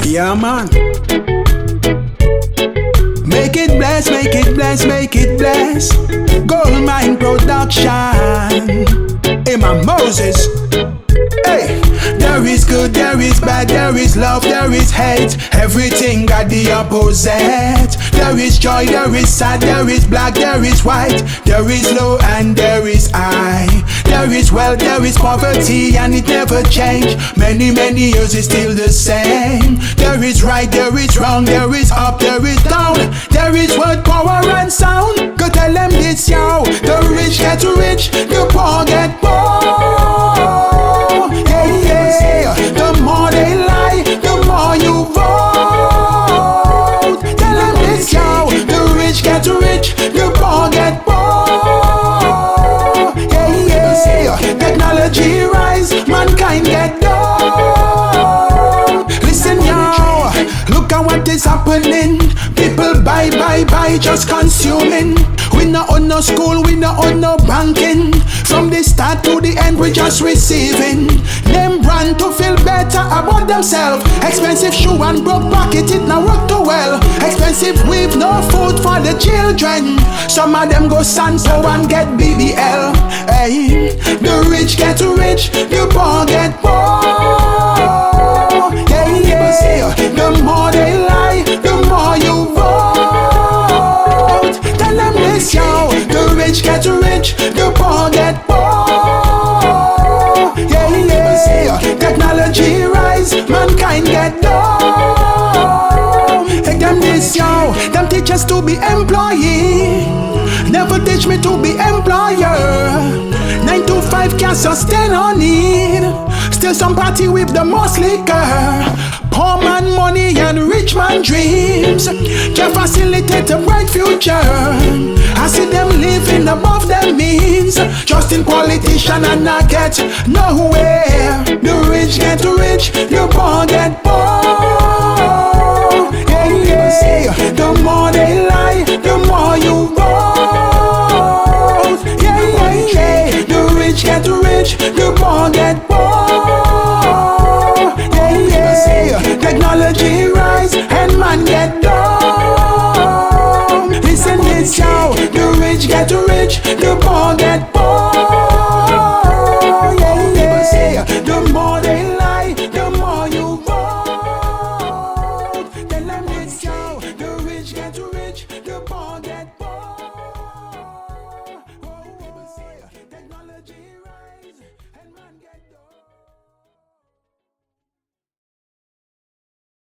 Yeah, man. Make it bless, make it bless, make it bless. Gold Mine Production. Hey, my Moses. Hey, there is good, there is bad, there is love, there is hate. Everything got the opposite. There is joy, there is sad, there is black, there is white. There is low and there is high. There is wealth, there is poverty, and it never changed. Many years it's still the same. There is right, there is wrong, there is up, there is down. There is word, power and sound. Go tell them this, yo. The rich get rich, the poor get poor. Yeah. The more they lie, the more you vote. Tell them this, yo. The rich get rich, the poor get poor. Yeah. Technology rise, mankind get down. Listen, yo. Look at what is happening. People buy, just consuming. We not on no school, we not on no banking. From the start to the end, we just receiving. Name brand to feel better about themselves. Expensive shoe and broke pocket, it not work too well. Expensive weave, no food for the children. Some of them go Sanso and get BBL. Hey, the rich get rich, the poor get poor. Yeah. The more they lie, the more you vote. Tell them this, yo. The rich get rich, the poor get poor. Yeah. Technology rise, mankind get down. Take them this, yo. Them teach us to be employee, never teach me to be employer. 9 to 5 can't sustain on need. Still some party with the most liquor. Poor man money and rich man dreams can facilitate a bright future. I see them living above their means, trusting politician and not get nowhere. The rich get rich, the poor get poor.